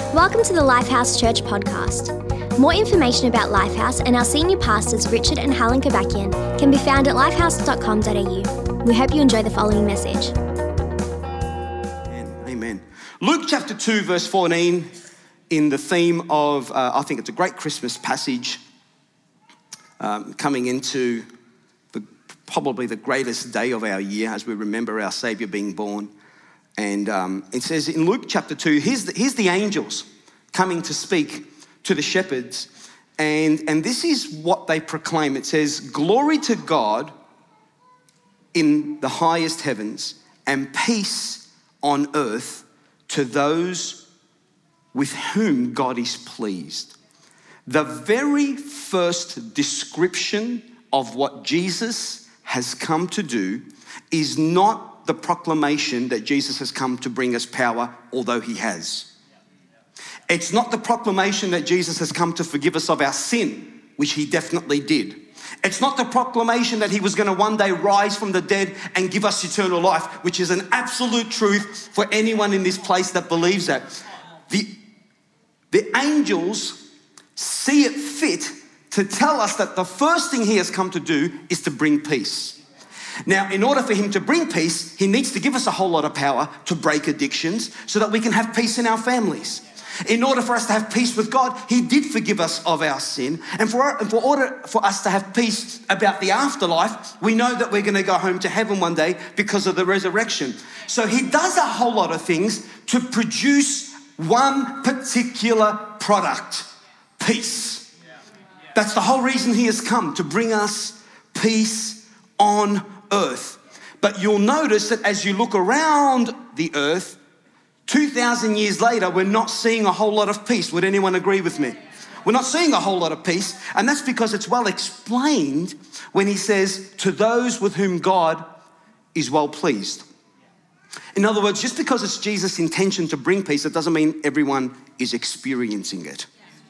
Welcome to the Lifehouse Church podcast. More information about Lifehouse and our senior pastors, Richard and Helen Kabakian, can be found at lifehouse.com.au. We hope you enjoy the following message. Amen. Luke chapter 2, verse 14, in the theme of, I think it's a great Christmas passage, coming into probably the greatest day of our year as we remember our Saviour being born. And it says in Luke chapter 2, here's the angels coming to speak to the shepherds. And this is what they proclaim. It says, "Glory to God in the highest heavens and peace on earth to those with whom God is pleased." The very first description of what Jesus has come to do is not the proclamation that Jesus has come to bring us power, although he has. It's not the proclamation that Jesus has come to forgive us of our sin, which he definitely did. It's not the proclamation that he was going to one day rise from the dead and give us eternal life, which is an absolute truth for anyone in this place that believes that. The angels see it fit to tell us that the first thing he has come to do is to bring peace. Now, in order for him to bring peace, he needs to give us a whole lot of power to break addictions so that we can have peace in our families. In order for us to have peace with God, he did forgive us of our sin. And for order for us to have peace about the afterlife, we know that we're going to go home to heaven one day because of the resurrection. So he does a whole lot of things to produce one particular product, peace. That's the whole reason he has come, to bring us peace on earth. But you'll notice that as you look around the earth, 2,000 years later, we're not seeing a whole lot of peace. Would anyone agree with me? We're not seeing a whole lot of peace, and that's because it's well explained when he says, to those with whom God is well pleased. In other words, just because it's Jesus' intention to bring peace, it doesn't mean everyone is experiencing it.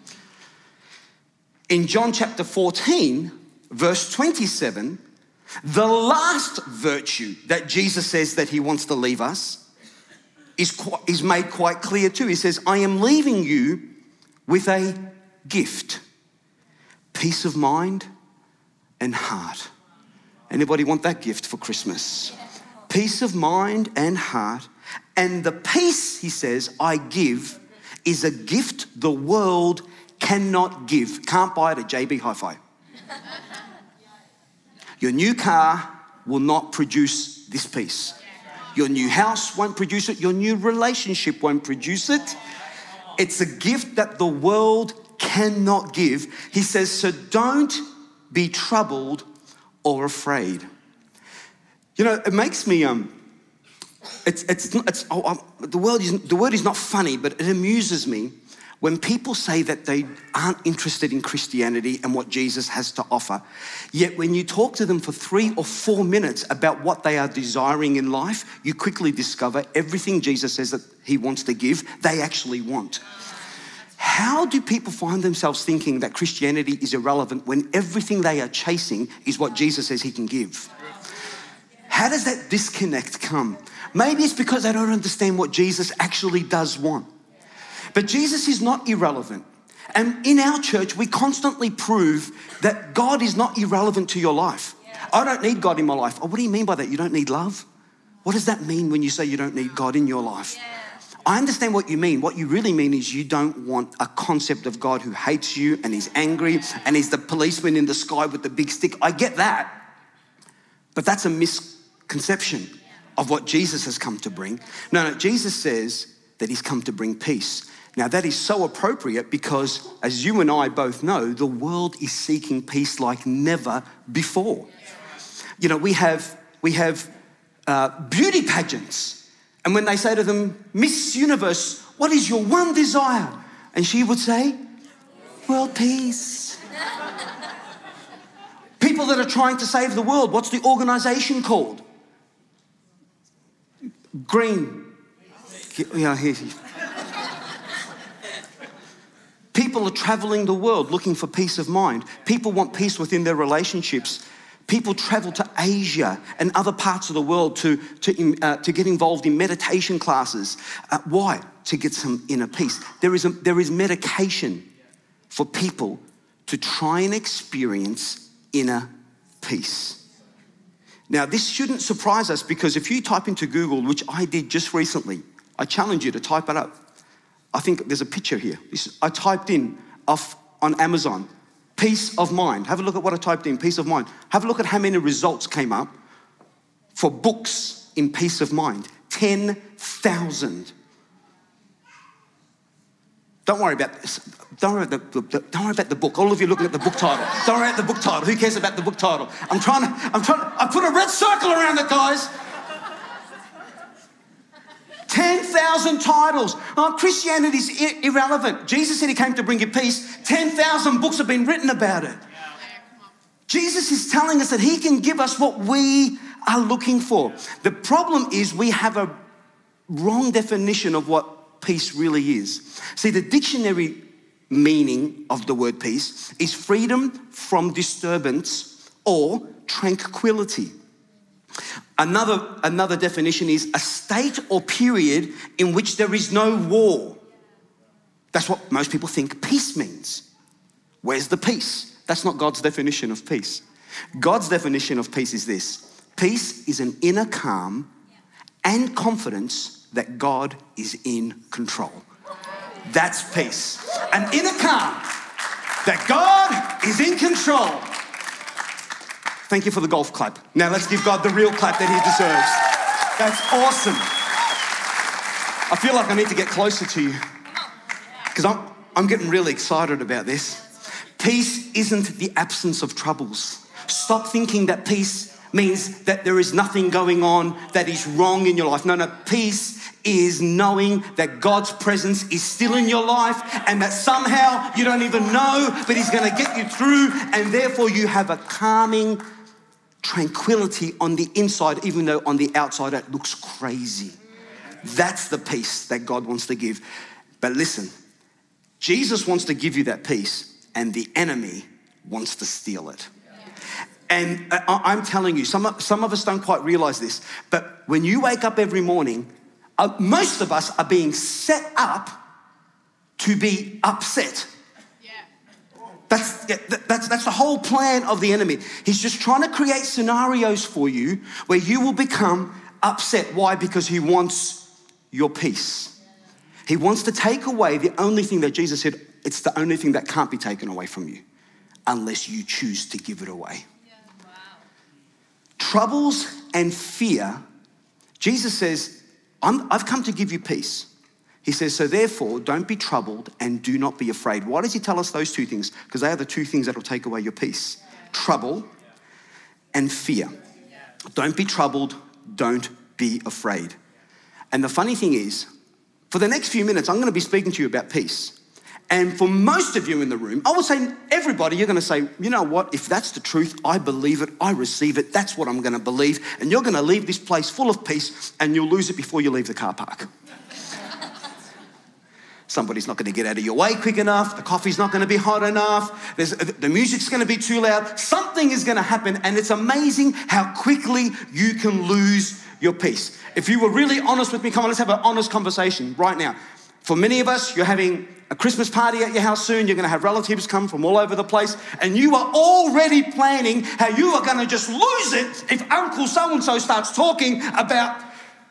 In John chapter 14, verse 27, the last virtue that Jesus says that he wants to leave us is made quite clear too. He says, "I am leaving you with a gift, peace of mind and heart." Anybody want that gift for Christmas? Peace of mind and heart. And the peace, he says, I give is a gift the world cannot give. Can't buy it at JB Hi-Fi. Your new car will not produce this peace. Your new house won't produce it. Your new relationship won't produce it. It's a gift that the world cannot give. He says, so don't be troubled or afraid. You know, it makes me, the word is not funny, but it amuses me when people say that they aren't interested in Christianity and what Jesus has to offer, yet when you talk to them for 3 or 4 minutes about what they are desiring in life, you quickly discover everything Jesus says that he wants to give, they actually want. How do people find themselves thinking that Christianity is irrelevant when everything they are chasing is what Jesus says he can give? How does that disconnect come? Maybe it's because they don't understand what Jesus actually does want. But Jesus is not irrelevant. And in our church, we constantly prove that God is not irrelevant to your life. I don't need God in my life. Oh, what do you mean by that? You don't need love? What does that mean when you say you don't need God in your life? I understand what you mean. What you really mean is you don't want a concept of God who hates you and is angry and is the policeman in the sky with the big stick. I get that. But that's a misconception of what Jesus has come to bring. No, Jesus says that he's come to bring peace. Now that is so appropriate because, as you and I both know, the world is seeking peace like never before. You know, we have beauty pageants, and when they say to them, Miss Universe, what is your one desire? And she would say, world peace. People that are trying to save the world, what's the organization called? Green. Yeah, here. People are traveling the world looking for peace of mind. People want peace within their relationships. People travel to Asia and other parts of the world to get involved in meditation classes. Why? to get some inner peace. There is medication for people to try and experience inner peace. Now, this shouldn't surprise us, because if you type into Google, which I did just recently, I challenge you to type it up. I think there's a picture here. I typed in on Amazon, peace of mind. Have a look at what I typed in, peace of mind. Have a look at how many results came up for books in peace of mind. 10,000. Don't worry about this. Don't worry about the book. All of you looking at the book title. Don't worry about the book title. Who cares about the book title? I put a red circle around it, guys. 10,000 titles. Oh, Christianity is irrelevant. Jesus said he came to bring you peace. 10,000 books have been written about it. Jesus is telling us that he can give us what we are looking for. The problem is we have a wrong definition of what peace really is. See, the dictionary meaning of the word peace is freedom from disturbance or tranquility. Another definition is a state or period in which there is no war. That's what most people think peace means. Where's the peace? That's not God's definition of peace. God's definition of peace is this: peace is an inner calm and confidence that God is in control. That's peace. An inner calm that God is in control. Thank you for the golf clap. Now let's give God the real clap that he deserves. That's awesome. I feel like I need to get closer to you, because I'm getting really excited about this. Peace isn't the absence of troubles. Stop thinking that peace means that there is nothing going on that is wrong in your life. No, peace is knowing that God's presence is still in your life, and that somehow you don't even know, but he's going to get you through, and therefore you have a calming tranquility on the inside, even though on the outside it looks crazy. That's the peace that God wants to give. But listen, Jesus wants to give you that peace, and the enemy wants to steal it. And I'm telling you, some of us don't quite realize this, but when you wake up every morning, most of us are being set up to be upset. That's the whole plan of the enemy. He's just trying to create scenarios for you where you will become upset. Why? Because he wants your peace. He wants to take away the only thing that Jesus said, it's the only thing that can't be taken away from you unless you choose to give it away. Troubles and fear, Jesus says, I've come to give you peace. He says, so therefore, don't be troubled and do not be afraid. Why does he tell us those two things? Because they are the two things that will take away your peace. Trouble and fear. Don't be troubled, don't be afraid. And the funny thing is, for the next few minutes, I'm going to be speaking to you about peace. And for most of you in the room, I would say everybody, you're going to say, you know what? If that's the truth, I believe it, I receive it, that's what I'm going to believe. And you're going to leave this place full of peace, and you'll lose it before you leave the car park. Somebody's not going to get out of your way quick enough. The coffee's not going to be hot enough. The music's going to be too loud. Something is going to happen, and it's amazing how quickly you can lose your peace. If you were really honest with me, come on, let's have an honest conversation right now. For many of us, you're having a Christmas party at your house soon. You're going to have relatives come from all over the place, and you are already planning how you are going to just lose it if Uncle so-and-so starts talking about...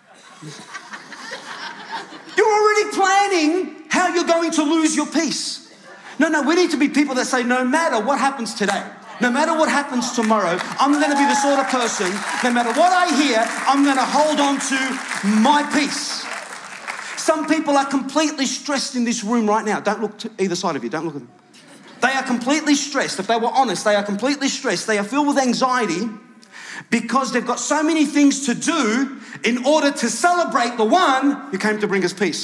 You're already planning how you're going to lose your peace. No, we need to be people that say, no matter what happens today, no matter what happens tomorrow, I'm going to be the sort of person, no matter what I hear, I'm going to hold on to my peace. Some people are completely stressed in this room right now. Don't look to either side of you. Don't look at them. They are completely stressed. If they were honest, they are completely stressed. They are filled with anxiety because they've got so many things to do in order to celebrate the one who came to bring us peace.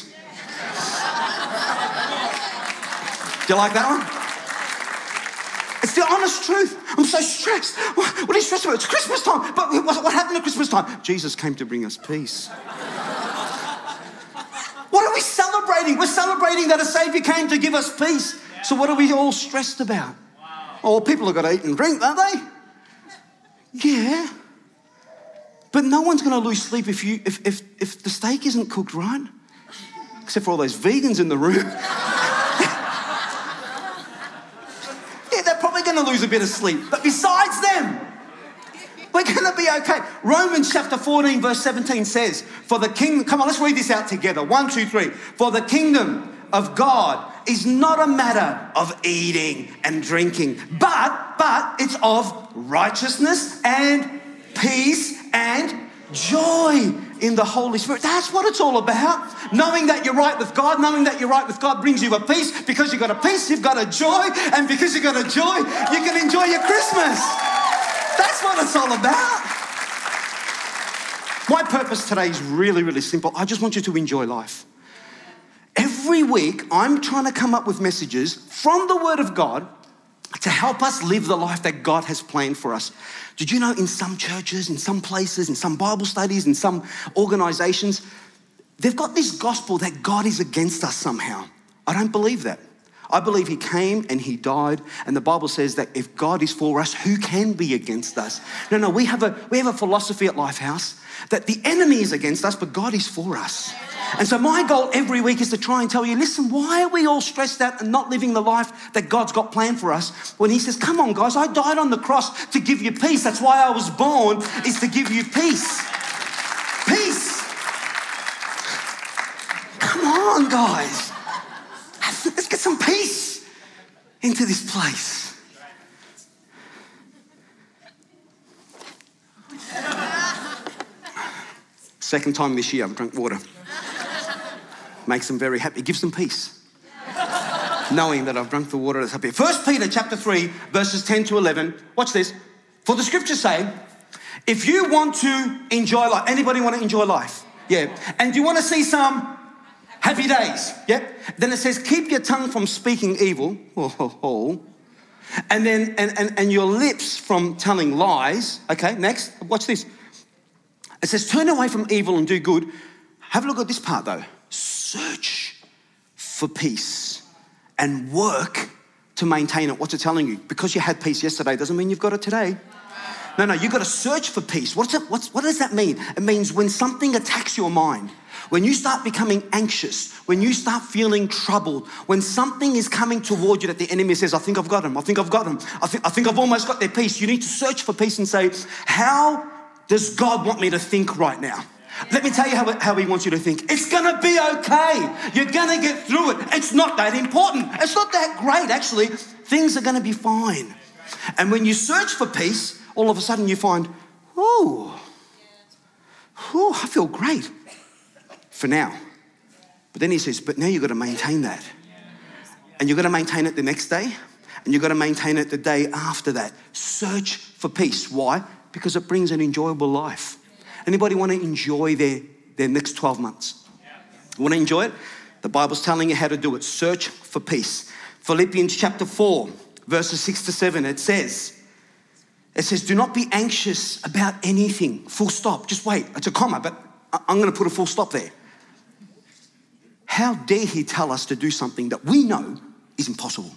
Do you like that one? It's the honest truth. I'm so stressed. What are you stressed about? It's Christmas time. But what happened at Christmas time? Jesus came to bring us peace. What are we celebrating? We're celebrating that a Savior came to give us peace. So what are we all stressed about? Oh, people have got to eat and drink, don't they? Yeah. But no one's going to lose sleep if the steak isn't cooked right. except for all those vegans in the room. Yeah, they're probably going to lose a bit of sleep. But besides them, we're going to be okay. Romans chapter 14, verse 17 says, for the kingdom, come on, let's read this out together. 1, 2, 3. For the kingdom of God is not a matter of eating and drinking, but it's of righteousness and peace and joy in the Holy Spirit. That's what it's all about. Knowing that you're right with God, knowing that you're right with God brings you a peace. Because you've got a peace, you've got a joy. And because you've got a joy, you can enjoy your Christmas. That's what it's all about. My purpose today is really, really simple. I just want you to enjoy life. Every week, I'm trying to come up with messages from the Word of God to help us live the life that God has planned for us. Did you know in some churches, in some places, in some Bible studies, in some organizations, they've got this gospel that God is against us somehow. I don't believe that. I believe he came and he died, and the Bible says that if God is for us, who can be against us? No, we have a philosophy at Lifehouse that the enemy is against us, but God is for us. And so my goal every week is to try and tell you, listen, why are we all stressed out and not living the life that God's got planned for us? When he says, come on guys, I died on the cross to give you peace. That's why I was born, is to give you peace. Peace. Come on guys. Let's get some peace into this place. Second time this year I've drunk water. Makes them very happy. It gives them peace. Knowing that I've drunk the water that's up here. 1 Peter chapter 3, verses 10 to 11. Watch this. For the scriptures say, if you want to enjoy life, anybody want to enjoy life? Yeah. And you want to see some happy days? Yep. Then it says, keep your tongue from speaking evil. And then, and your lips from telling lies. Okay, next. Watch this. It says, turn away from evil and do good. Have a look at this part though. Search for peace and work to maintain it. What's it telling you? Because you had peace yesterday doesn't mean you've got it today. No, you've got to search for peace. What does that mean? It means when something attacks your mind, when you start becoming anxious, when you start feeling troubled, when something is coming toward you that the enemy says, I think I've got them, I think I've almost got their peace. You need to search for peace and say, how does God want me to think right now? Let me tell you how he wants you to think. It's going to be okay. You're going to get through it. It's not that important. It's not that great, actually. Things are going to be fine. And when you search for peace, all of a sudden you find, I feel great for now. But then he says, but now you've got to maintain that. And you've got to maintain it the next day. And you've got to maintain it the day after that. Search for peace. Why? Because it brings an enjoyable life. Anybody want to enjoy their next 12 months? Want to enjoy it? The Bible's telling you how to do it. Search for peace. Philippians chapter 4, verses 6 to 7, it says, do not be anxious about anything. Full stop. Just wait. It's a comma, but I'm going to put a full stop there. How dare he tell us to do something that we know is impossible?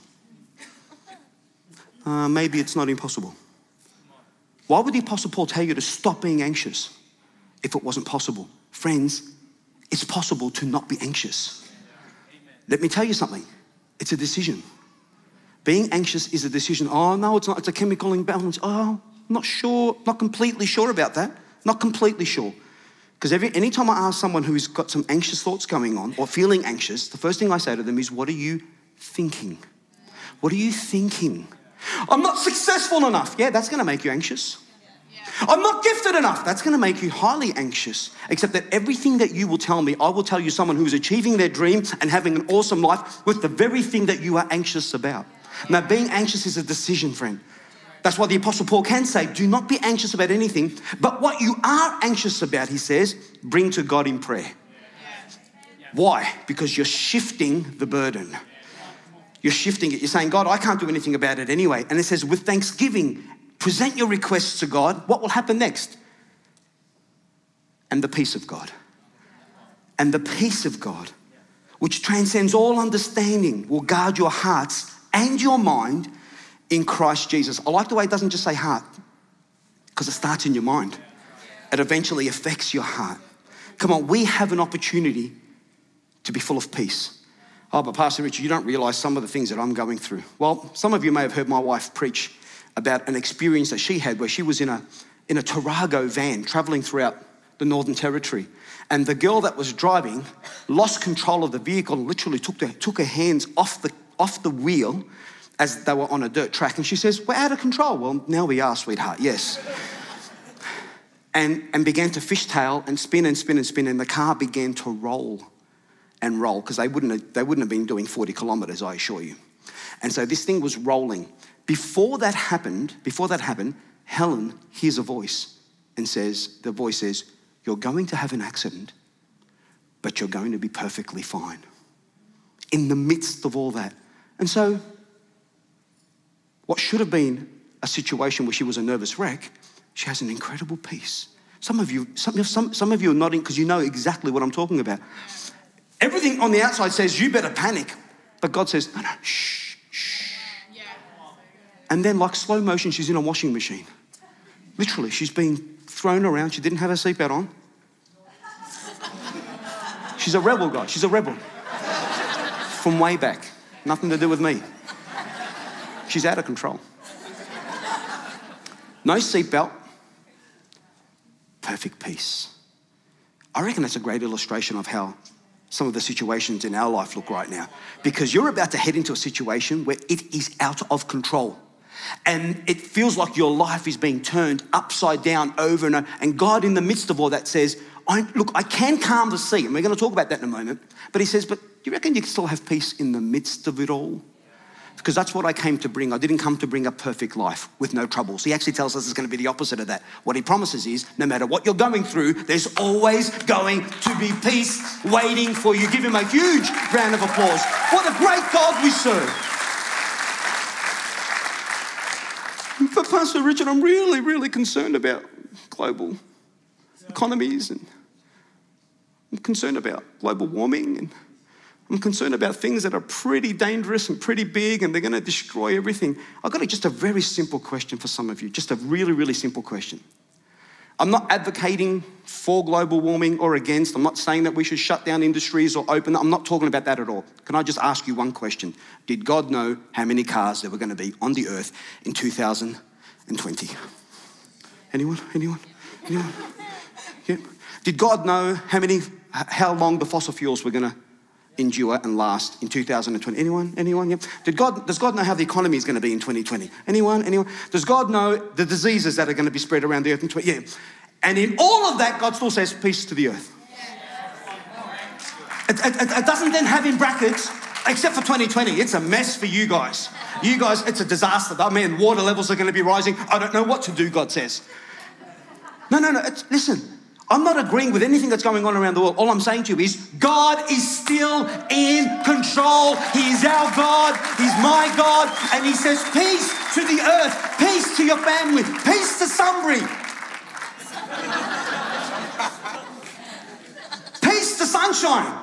Maybe it's not impossible. Why would the Apostle Paul tell you to stop being anxious if it wasn't possible? Friends, it's possible to not be anxious. Let me tell you something. It's a decision. Being anxious is a decision. Oh, no, it's not. It's a chemical imbalance. Oh, not sure. Not completely sure about that. Not completely sure. Because anytime I ask someone who's got some anxious thoughts going on or feeling anxious, the first thing I say to them is, what are you thinking? What are you thinking? I'm not successful enough. Yeah, that's going to make you anxious. I'm not gifted enough. That's going to make you highly anxious. Except that everything that you will tell me, I will tell you someone who's achieving their dream and having an awesome life with the very thing that you are anxious about. Now, being anxious is a decision, friend. That's why the Apostle Paul can say, do not be anxious about anything, but what you are anxious about, he says, bring to God in prayer. Why? Because you're shifting the burden. You're shifting it. You're saying, God, I can't do anything about it anyway. And it says, with thanksgiving, present your requests to God. What will happen next? And the peace of God. And the peace of God, which transcends all understanding, will guard your hearts and your mind in Christ Jesus. I like the way it doesn't just say heart, because it starts in your mind. It eventually affects your heart. Come on, we have an opportunity to be full of peace. Oh, but Pastor Richard, you don't realize some of the things that I'm going through. Well, some of you may have heard my wife preach about an experience that she had where she was in a Tarago van traveling throughout the Northern Territory. And the girl that was driving lost control of the vehicle and literally took her hands off the wheel as they were on a dirt track. And she says, we're out of control. Well, now we are, sweetheart, yes. and began to fishtail and spin and spin and spin, and the car began to roll and roll, because they wouldn't have been doing 40 kilometers, I assure you. And so this thing was rolling. Before that happened, Helen hears a voice and the voice says, you're going to have an accident, but you're going to be perfectly fine. In the midst of all that. And so what should have been a situation where she was a nervous wreck, she has an incredible peace. Some of you are nodding because you know exactly what I'm talking about. Everything on the outside says you better panic, but God says, no, shh. And then like slow motion, she's in a washing machine. Literally, she's being thrown around. She didn't have her seatbelt on. She's a rebel, guys. She's a rebel. From way back. Nothing to do with me. She's out of control. No seatbelt. Perfect peace. I reckon that's a great illustration of how some of the situations in our life look right now. Because you're about to head into a situation where it is out of control. And it feels like your life is being turned upside down over and over. And God, in the midst of all that, says, I can calm the sea. And we're going to talk about that in a moment. But he says, but do you reckon you can still have peace in the midst of it all? Because that's what I came to bring. I didn't come to bring a perfect life with no troubles. He actually tells us it's going to be the opposite of that. What he promises is, no matter what you're going through, there's always going to be peace waiting for you. Give him a huge round of applause. What a great God we serve. But Pastor Richard, I'm really, really concerned about global economies, and I'm concerned about global warming, and I'm concerned about things that are pretty dangerous and pretty big, and they're going to destroy everything. I've got just a very simple question for some of you, just a really, really simple question. I'm not advocating for global warming or against. I'm not saying that we should shut down industries or open them. I'm not talking about that at all. Can I just ask you one question? Did God know how many cars there were going to be on the earth in 2020? Anyone? Yeah. Did God know how long the fossil fuels were going to endure and last in 2020? Anyone? Yep. Does God know how the economy is going to be in 2020? Anyone? Does God know the diseases that are going to be spread around the earth in 2020? Yeah. And in all of that, God still says peace to the earth. It doesn't then have in brackets, except for 2020. It's a mess for you guys. You guys, it's a disaster. I mean, water levels are going to be rising. I don't know what to do, God says. No. Listen, I'm not agreeing with anything that's going on around the world. All I'm saying to you is God is still in control. He is our God. He's my God. And he says peace to the earth, peace to your family, peace to Sunbury, peace to Sunshine,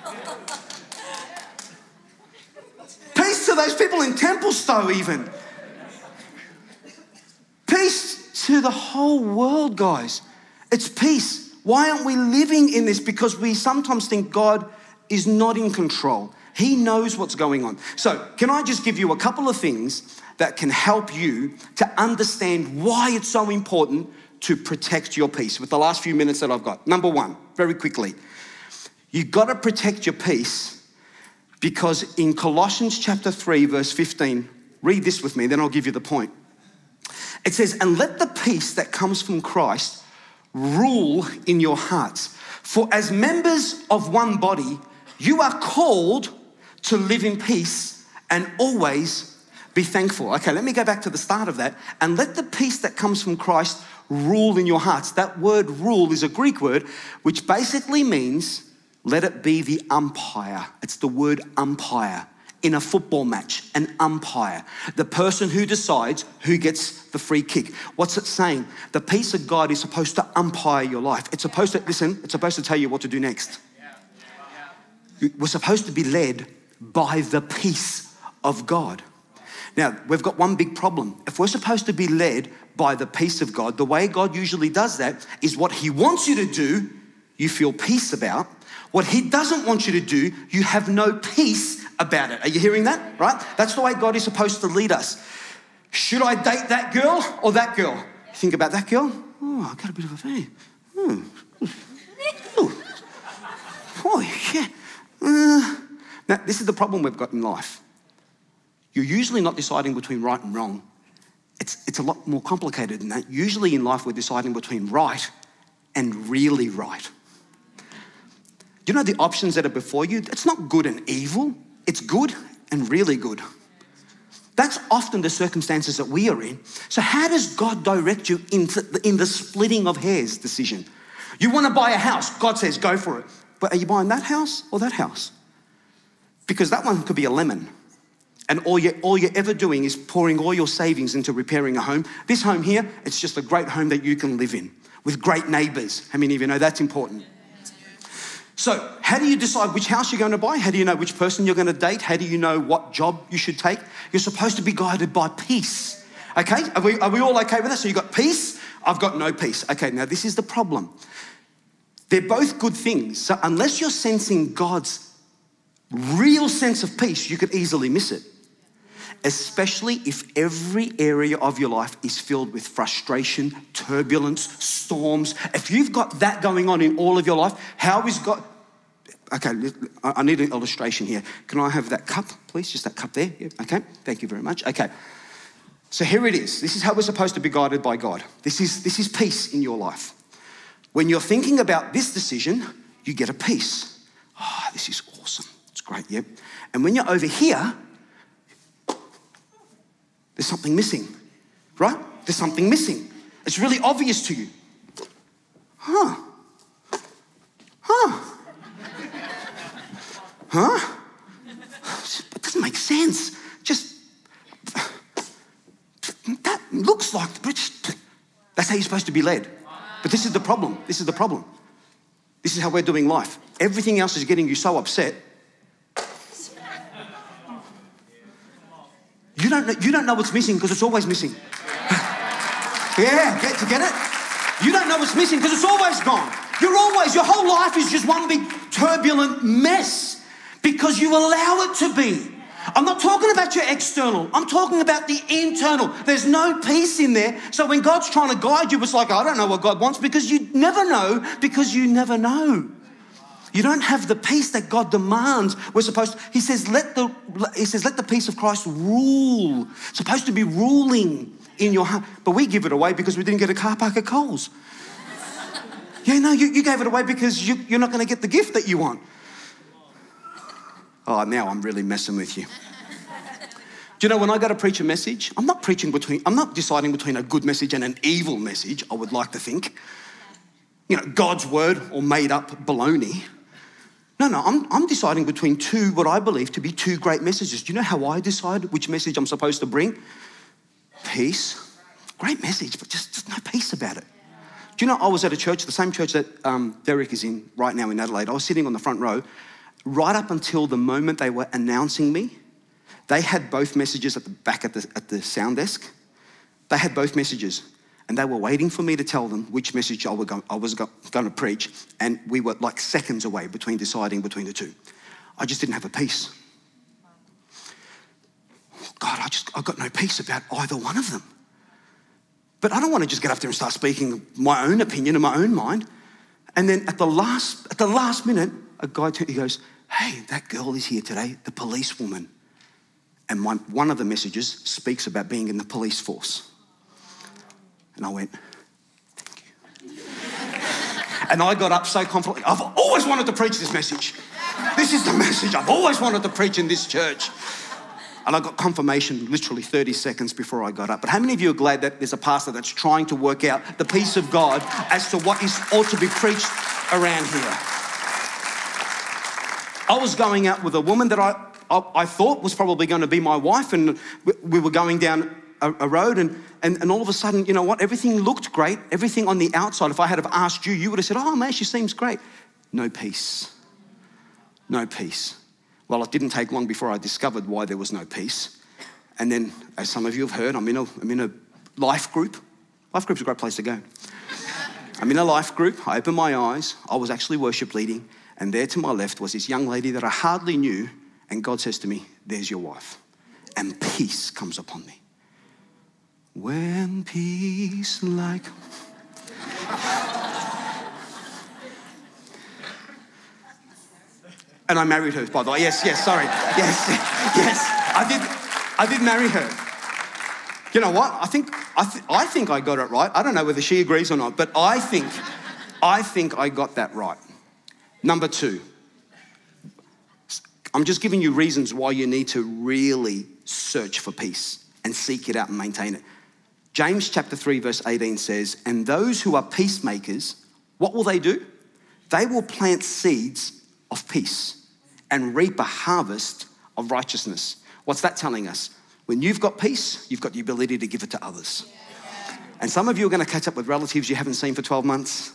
peace to those people in Templestowe even. Peace to the whole world, guys. It's peace. Why aren't we living in this? Because we sometimes think God is not in control. He knows what's going on. So can I just give you a couple of things that can help you to understand why it's so important to protect your peace with the last few minutes that I've got. Number one, very quickly, you've got to protect your peace because in Colossians chapter 3, verse 15, read this with me, then I'll give you the point. It says, and let the peace that comes from Christ rule in your hearts. For as members of one body, you are called to live in peace and always be thankful. Okay, let me go back to the start of that. And let the peace that comes from Christ rule in your hearts. That word rule is a Greek word, which basically means let it be the umpire. It's the word umpire. In a football match, an umpire, the person who decides who gets the free kick. What's it saying? The peace of God is supposed to umpire your life. It's supposed to tell you what to do next. We're supposed to be led by the peace of God. Now, we've got one big problem. If we're supposed to be led by the peace of God, the way God usually does that is what he wants you to do, you feel peace about. What he doesn't want you to do, you have no peace about it. Are you hearing that? Right? That's the way God is supposed to lead us. Should I date that girl or that girl? Think about that girl. Oh, I got a bit of a thing. Oh, yeah. Now, this is the problem we've got in life. You're usually not deciding between right and wrong. It's a lot more complicated than that. Usually in life, we're deciding between right and really right. Do you know the options that are before you? It's not good and evil. It's good and really good. That's often the circumstances that we are in. So how does God direct you in the splitting of hairs decision? You want to buy a house. God says, go for it. But are you buying that house or that house? Because that one could be a lemon. And all you're ever doing is pouring all your savings into repairing a home. This home here, it's just a great home that you can live in with great neighbours. How many of you know that's important? So how do you decide which house you're going to buy? How do you know which person you're going to date? How do you know what job you should take? You're supposed to be guided by peace. Okay? Are we all okay with that? So you've got peace, I've got no peace. Okay, now this is the problem. They're both good things. So unless you're sensing God's real sense of peace, you could easily miss it. Especially if every area of your life is filled with frustration, turbulence, storms. If you've got that going on in all of your life, how is God... Okay, I need an illustration here. Can I have that cup, please? Just that cup there. Yeah, okay, thank you very much. Okay, so here it is. This is how we're supposed to be guided by God. This is peace in your life. When you're thinking about this decision, you get a peace. Oh, this is awesome. It's great, yep. And when you're over here, there's something missing, right? There's something missing. It's really obvious to you. It doesn't make sense. Just, that looks like, that's how you're supposed to be led. But this is the problem. This is the problem. This is how we're doing life. Everything else is getting you so upset. You don't know what's missing because it's always missing. Yeah, get it? You don't know what's missing because it's always gone. Your whole life is just one big turbulent mess because you allow it to be. I'm not talking about your external. I'm talking about the internal. There's no peace in there. So when God's trying to guide you, it's like, I don't know what God wants because you never know because you never know. You don't have the peace that God demands. He says, let the peace of Christ rule. It's supposed to be ruling in your heart. But we give it away because we didn't get a car park at Coles. Yeah, no, you gave it away because you're not going to get the gift that you want. Oh, now I'm really messing with you. Do you know, when I go to preach a message, I'm not deciding between a good message and an evil message, I would like to think. You know, God's word or made up baloney. No, I'm deciding between what I believe to be two great messages. Do you know how I decide which message I'm supposed to bring? Peace. Great message, but just no peace about it. Do you know, I was at a church, the same church that Derek is in right now in Adelaide. I was sitting on the front row. Right up until the moment they were announcing me, they had both messages at the back at the sound desk. They had both messages. And they were waiting for me to tell them which message I was going to preach. And we were like seconds away between deciding between the two. I just didn't have a peace. God, I got no peace about either one of them. But I don't want to just get up there and start speaking my own opinion in my own mind. And then at the last minute, a guy, he goes, hey, that girl is here today, the policewoman. And one of the messages speaks about being in the police force. And I went, thank you. And I got up so confidently. I've always wanted to preach this message. This is the message I've always wanted to preach in this church. And I got confirmation literally 30 seconds before I got up. But how many of you are glad that there's a pastor that's trying to work out the peace of God as to what ought to be preached around here? I was going out with a woman that I thought was probably going to be my wife, and we were going down a road, and all of a sudden, you know what? Everything looked great. Everything on the outside. If I had have asked you, you would have said, oh man, she seems great. No peace. No peace. Well, it didn't take long before I discovered why there was no peace. And then, as some of you have heard, I'm in a life group. Life group's a great place to go. I'm in a life group. I opened my eyes. I was actually worship leading. And there to my left was this young lady that I hardly knew. And God says to me, there's your wife. And peace comes upon me. When peace like... And I married her, by the way. Yes, sorry. Yes. I did marry her. You know what? I think I got it right. I don't know whether she agrees or not, but I think I got that right. Number 2. I'm just giving you reasons why you need to really search for peace and seek it out and maintain it. James chapter 3 verse 18 says, and those who are peacemakers, what will they do? They will plant seeds of peace and reap a harvest of righteousness. What's that telling us? When you've got peace, you've got the ability to give it to others. And some of you are going to catch up with relatives you haven't seen for 12 months.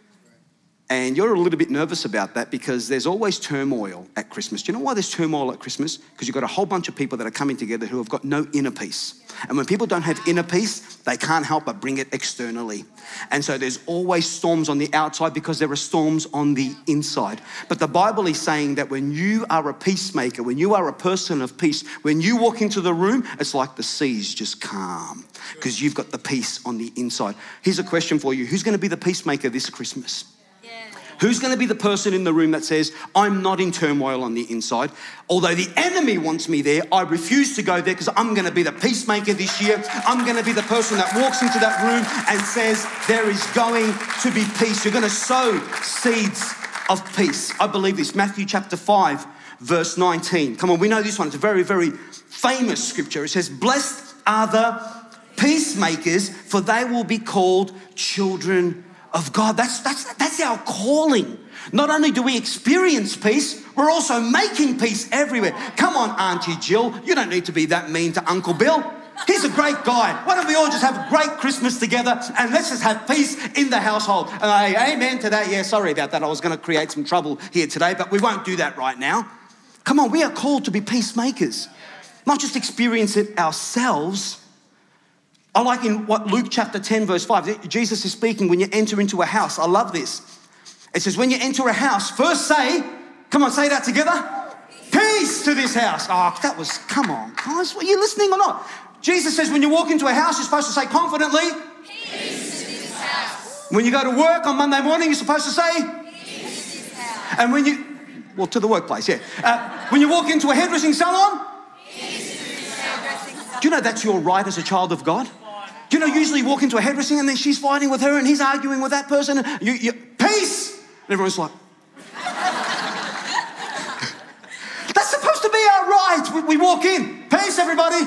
And you're a little bit nervous about that because there's always turmoil at Christmas. Do you know why there's turmoil at Christmas? Because you've got a whole bunch of people that are coming together who have got no inner peace. And when people don't have inner peace, they can't help but bring it externally. And so there's always storms on the outside because there are storms on the inside. But the Bible is saying that when you are a peacemaker, when you are a person of peace, when you walk into the room, it's like the seas just calm because you've got the peace on the inside. Here's a question for you. Who's going to be the peacemaker this Christmas? Who's going to be the person in the room that says, I'm not in turmoil on the inside. Although the enemy wants me there, I refuse to go there because I'm going to be the peacemaker this year. I'm going to be the person that walks into that room and says, there is going to be peace. You're going to sow seeds of peace. I believe this. Matthew chapter 5, verse 19. Come on, we know this one. It's a very, very famous scripture. It says, blessed are the peacemakers, for they will be called children of God. That's our calling. Not only do we experience peace, we're also making peace everywhere. Come on, Auntie Jill, you don't need to be that mean to Uncle Bill. He's a great guy. Why don't we all just have a great Christmas together and let's just have peace in the household. And amen to that. Yeah, sorry about that. I was going to create some trouble here today, but we won't do that right now. Come on, we are called to be peacemakers. Not just experience it ourselves. I like in what Luke chapter 10 verse 5, Jesus is speaking when you enter into a house. I love this. It says, when you enter a house, first say, come on, say that together. Peace to this house. Oh, come on, guys, are you listening or not? Jesus says when you walk into a house, you're supposed to say confidently, peace to this house. When you go to work on Monday morning, you're supposed to say, peace to this house. And to the workplace, yeah. When you walk into a hairdressing salon, peace to this house. Do you know that's your right as a child of God? Do you know, usually you walk into a hairdressing and then she's fighting with her and he's arguing with that person. And you peace! And everyone's like... That's supposed to be our right. We walk in. Peace, everybody.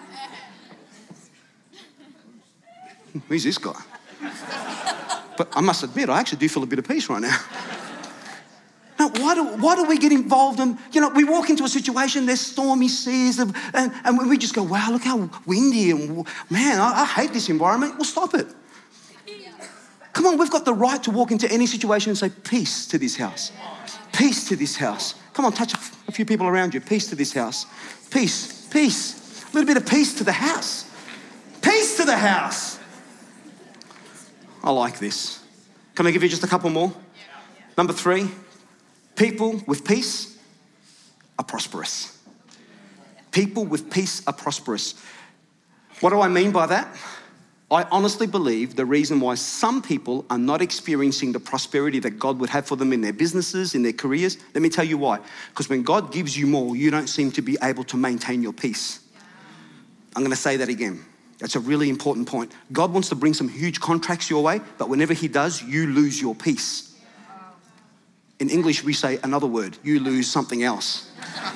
Who's this guy? But I must admit, I actually do feel a bit of peace right now. Now, why do we get involved in, we walk into a situation, there's stormy seas, and we just go, wow, look how windy, and man, I hate this environment. Well, stop it. Come on, we've got the right to walk into any situation and say, peace to this house. Peace to this house. Come on, touch a few people around you. Peace to this house. Peace. A little bit of peace to the house. Peace to the house. I like this. Can I give you just a couple more? Number 3. People with peace are prosperous. People with peace are prosperous. What do I mean by that? I honestly believe the reason why some people are not experiencing the prosperity that God would have for them in their businesses, in their careers, let me tell you why. Because when God gives you more, you don't seem to be able to maintain your peace. I'm going to say that again. That's a really important point. God wants to bring some huge contracts your way, but whenever he does, you lose your peace. In English, we say another word. You lose something else.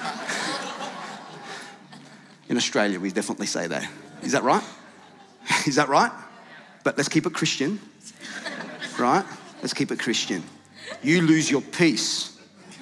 In Australia, we definitely say that. Is that right? Is that right? But let's keep it Christian. Right? Let's keep it Christian. You lose your peace.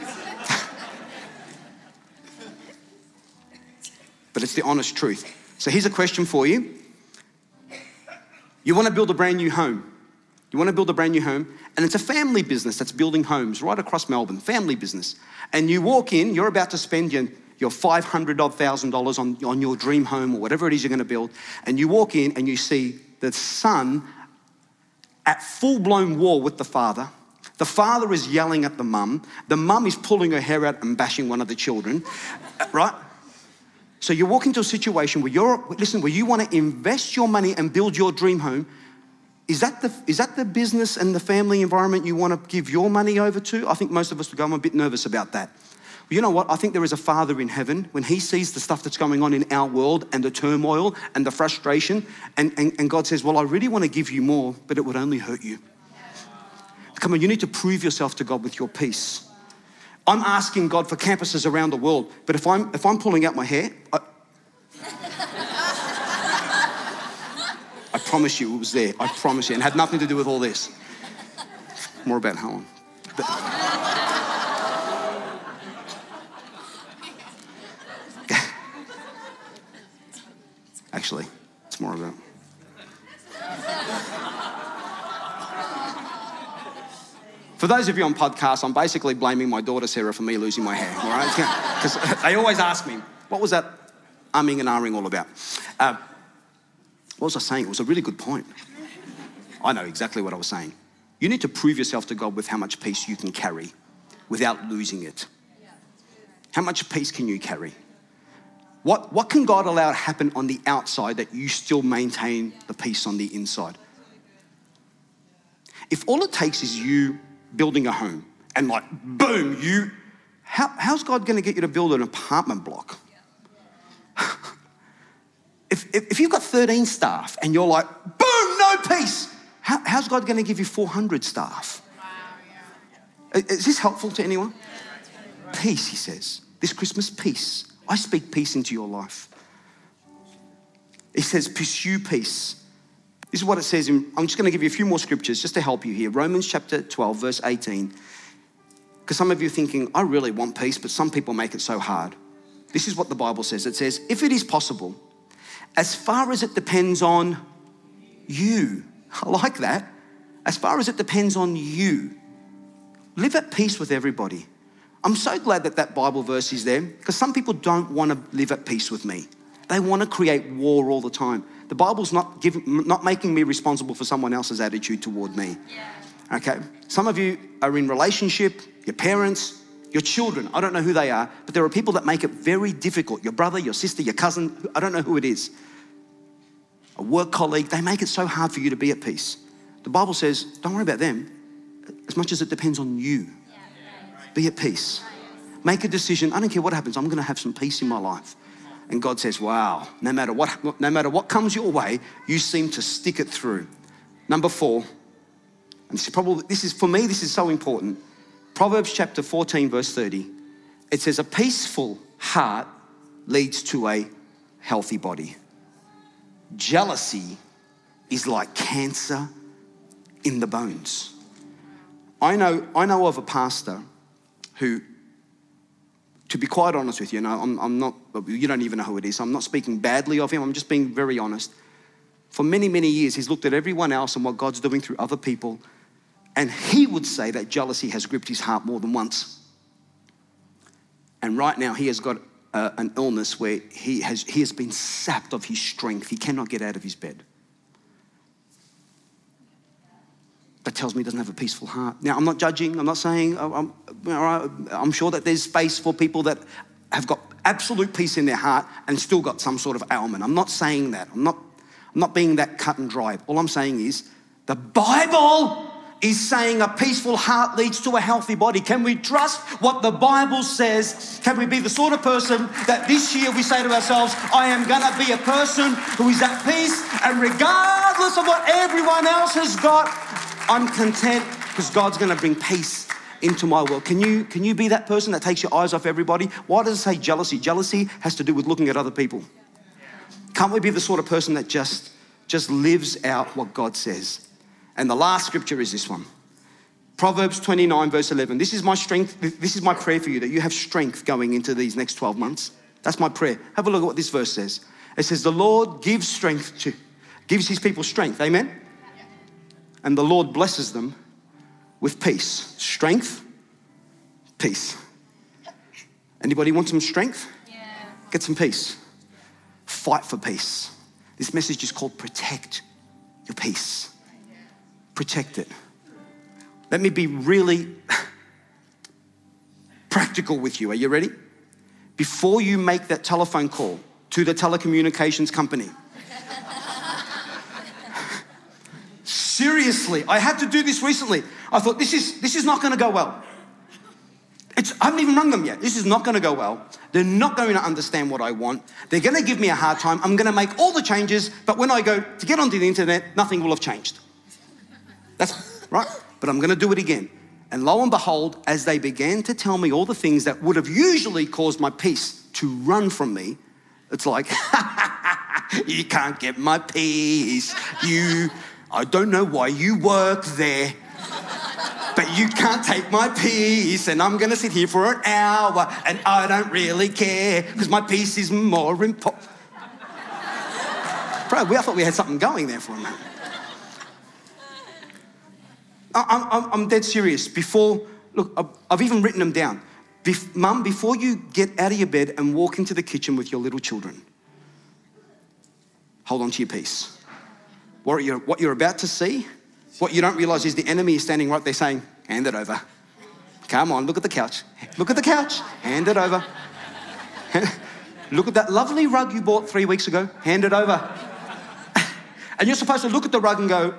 But it's the honest truth. So here's a question for you. You want to build a brand new home. You want to build a brand new home, and it's a family business that's building homes right across Melbourne, family business. And you walk in, you're about to spend your $500,000 on your dream home or whatever it is you're going to build, and you walk in and you see the son at full-blown war with the father. The father is yelling at the mum. The mum is pulling her hair out and bashing one of the children, right? So you walk into a situation where where you want to invest your money and build your dream home. Is that the business and the family environment you want to give your money over to? I think most of us would go, I'm a bit nervous about that. Well, you know what? I think there is a father in heaven when he sees the stuff that's going on in our world and the turmoil and the frustration, and God says, well, I really want to give you more, but it would only hurt you. Come on, you need to prove yourself to God with your peace. I'm asking God for campuses around the world, but if I'm pulling out my hair, I promise you it was there. I promise you. And it had nothing to do with all this. More about Helen. Actually, it's more about... For those of you on podcasts, I'm basically blaming my daughter Sarah for me losing my hair, all right? Because they always ask me, what was that umming and ahhing all about? What was I saying? It was a really good point. I know exactly what I was saying. You need to prove yourself to God with how much peace you can carry without losing it. How much peace can you carry? What can God allow to happen on the outside that you still maintain the peace on the inside? If all it takes is you building a home and like, boom, how's God going to get you to build an apartment block? If you've got 13 staff and you're like, boom, no peace, how's God going to give you 400 staff? Is this helpful to anyone? Peace, he says. This Christmas, peace. I speak peace into your life. He says, pursue peace. This is what it says. I'm just going to give you a few more scriptures just to help you here. Romans chapter 12, verse 18. Because some of you are thinking, I really want peace, but some people make it so hard. This is what the Bible says. It says, if it is possible, as far as it depends on you. I like that. As far as it depends on you. Live at peace with everybody. I'm so glad that Bible verse is there, because some people don't want to live at peace with me. They want to create war all the time. The Bible's not making me responsible for someone else's attitude toward me. Yeah. Okay? Some of you are in relationship, your parents, your children. I don't know who they are, but there are people that make it very difficult. Your brother, your sister, your cousin, I don't know who it is. A work colleague, they make it so hard for you to be at peace. The Bible says, don't worry about them as much as it depends on you. Be at peace. Make a decision. I don't care what happens. I'm going to have some peace in my life. And God says, wow, no matter what comes your way, you seem to stick it through. Number 4, and this is so important. Proverbs chapter 14, verse 30. It says, a peaceful heart leads to a healthy body. Jealousy is like cancer in the bones. I know of a pastor who, to be quite honest with you, I'm not, you don't even know who it is. I'm not speaking badly of him. I'm just being very honest. For many, many years, he's looked at everyone else and what God's doing through other people. And he would say that jealousy has gripped his heart more than once. And right now, he has got an illness where he has been sapped of his strength. He cannot get out of his bed. That tells me he doesn't have a peaceful heart. Now, I'm not judging. I'm not saying, I'm sure that there's space for people that have got absolute peace in their heart and still got some sort of ailment. I'm not saying that. I'm not being that cut and dry. All I'm saying is the Bible is saying a peaceful heart leads to a healthy body. Can we trust what the Bible says? Can we be the sort of person that this year we say to ourselves, I am going to be a person who is at peace, and regardless of what everyone else has got, I'm content because God's going to bring peace into my world. Can you be that person that takes your eyes off everybody? Why does it say jealousy? Jealousy has to do with looking at other people. Can't we be the sort of person that just lives out what God says? And the last scripture is this one. Proverbs 29, verse 11. This is my strength. This is my prayer for you, that you have strength going into these next 12 months. That's my prayer. Have a look at what this verse says. It says, the Lord gives his people strength. Amen? And the Lord blesses them with peace. Strength, peace. Anybody want some strength? Yeah. Get some peace. Fight for peace. This message is called protect your peace. Protect it. Let me be really practical with you. Are you ready? Before you make that telephone call to the telecommunications company, seriously, I had to do this recently. I thought, this is not going to go well. I haven't even rung them yet. This is not going to go well. They're not going to understand what I want. They're going to give me a hard time. I'm going to make all the changes, but when I go to get onto the internet, nothing will have changed. That's right. But I'm going to do it again. And lo and behold, as they began to tell me all the things that would have usually caused my peace to run from me, it's like, you can't get my peace. I don't know why you work there, but you can't take my peace, and I'm going to sit here for an hour, and I don't really care because my peace is more important. Bro, I thought we had something going there for a moment. I'm dead serious. Look, I've even written them down. Mum, before you get out of your bed and walk into the kitchen with your little children, hold on to your peace. What you're about to see, what you don't realize is the enemy is standing right there saying, hand it over. Come on, look at the couch. Look at the couch. Hand it over. Look at that lovely rug you bought 3 weeks ago. Hand it over. And you're supposed to look at the rug and go,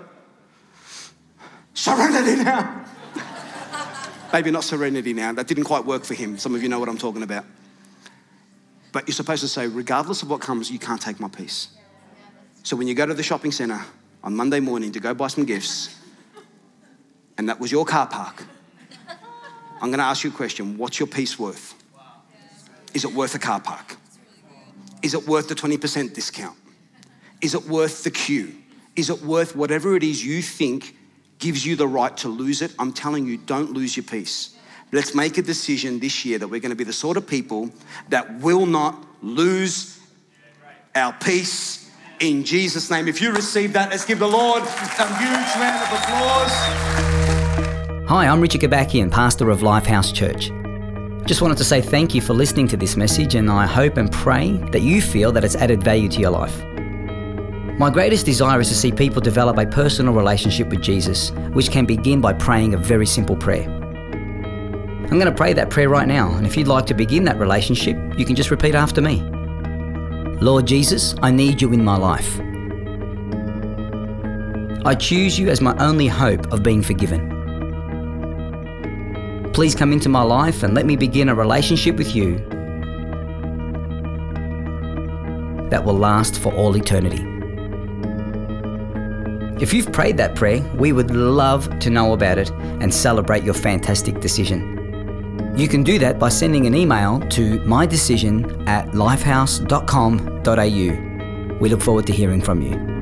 serenity now. Maybe not serenity now. That didn't quite work for him. Some of you know what I'm talking about. But you're supposed to say, regardless of what comes, you can't take my peace. So when you go to the shopping centre on Monday morning to go buy some gifts, and that was your car park, I'm going to ask you a question. What's your peace worth? Is it worth a car park? Is it worth the 20% discount? Is it worth the queue? Is it worth whatever it is you think gives you the right to lose it? I'm telling you, don't lose your peace. Let's make a decision this year that we're going to be the sort of people that will not lose our peace in Jesus' name. If you receive that, let's give the Lord a huge round of applause. Hi, I'm Richard Gabakian, pastor of Lifehouse Church. Just wanted to say thank you for listening to this message, and I hope and pray that you feel that it's added value to your life. My greatest desire is to see people develop a personal relationship with Jesus, which can begin by praying a very simple prayer. I'm going to pray that prayer right now, and if you'd like to begin that relationship, you can just repeat after me. Lord Jesus, I need you in my life. I choose you as my only hope of being forgiven. Please come into my life and let me begin a relationship with you that will last for all eternity. If you've prayed that prayer, we would love to know about it and celebrate your fantastic decision. You can do that by sending an email to mydecision@lifehouse.com.au. We look forward to hearing from you.